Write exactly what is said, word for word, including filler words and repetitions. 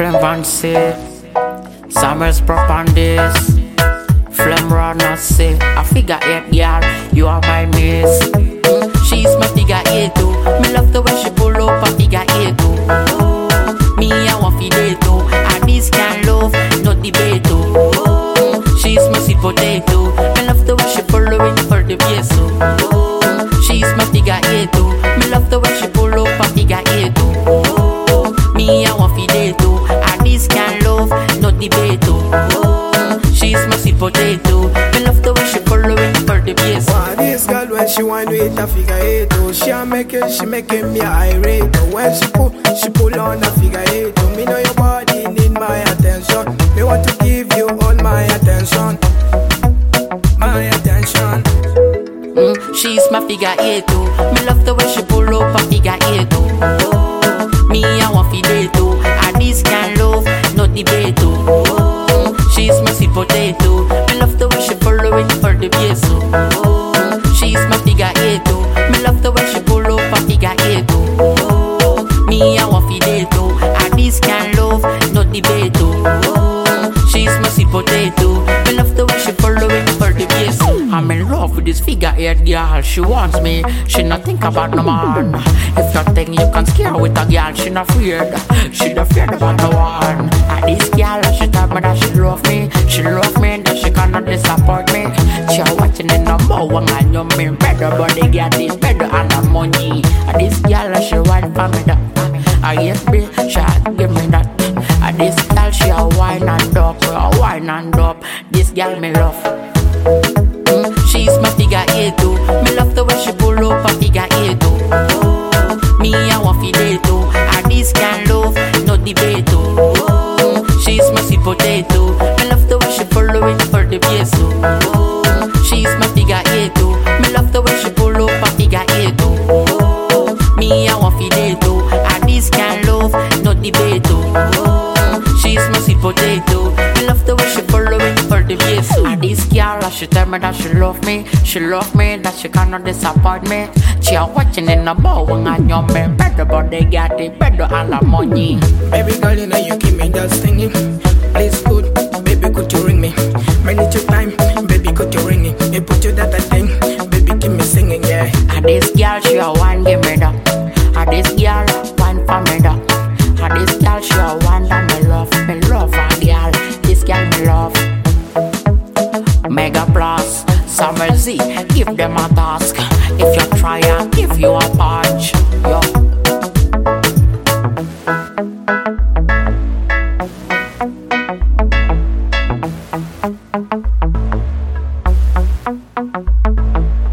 Flem Van say, Summers prop on this. Flem Runner say, I figure eight girl, you are my miss. Mm, she's my figure eight too. Me love the way she pull up a figure eight too. Oh, me I want figure too. And this can love, not debate too. Mm, she's my sweet potato. Me love the way she following for the bass too. Oh, she's my figure eight too. Me love the way she pull up a figure eight too. Oh, me I want figure too. And this can love, not debate too. Oh, she's my sweet potato. Me love the way she following for the bass. Wow, this girl when she whine with a figure eight, oh, she a making, she making me irate. Oh, when she pull, she pull on a figure eight. Oh, me know your body need my attention. Me want to give you all my attention, my attention. Mm, she's my figure eight too. Me love the way she pull up a figure eight too. Oh, me I want figure too. And this can love, not debate too. Oh, she's my sweet potato. Me love the way she following for the bass too. Oh, she's my figure eight too. Me love the way she pull up a figure eight too. Oh, me I want figure too. And this can love, not debate too. Oh, she's my sweet potato. Me love the way she following for the bass too. I'm in love with this figure eight girl. She wants me, she not think about no man. If you think you can scare with a girl, she not feared. She not feared about no one. And this girl, she tell me that she love me. She love me, that she cannot disappoint me. She watching in the mouth and you mean better, but they get this better and the money. And this girl, she want for me that. I get me, she give me that. And this girl, she a wine and up, a wine and up. This girl me love. Mm, she's my figure eight too. Me love the way she pull up a figure eight too. Oh, me I want figure too. And this can love, not debate too. Oh, she's my sweet potato. Me love the way she following for the bass too. Oh, she's my figure eight too. Me love the way she pull up a figure eight too. Oh, me I want figure too. And this can love, not debate too. Oh, she's my sweet potato. Me love the way she following for the bass too. And this girl, she tell me that she love me. She love me, that she cannot disappoint me. She a watching in the bow and you me better, but they got it better and the money. Baby girl, you know you give me that singing. Please good, baby could you ring me? I need your time, baby could you ring me? Me put you that thing, baby give me singing, yeah. And this girl, she a one give me that. And this girl, one for me that. And this girl, she a one that me love, me love and girl. This girl me love. Mega Plus, Summer Z, give them a task. If you try, I'll give you a punch. Yo.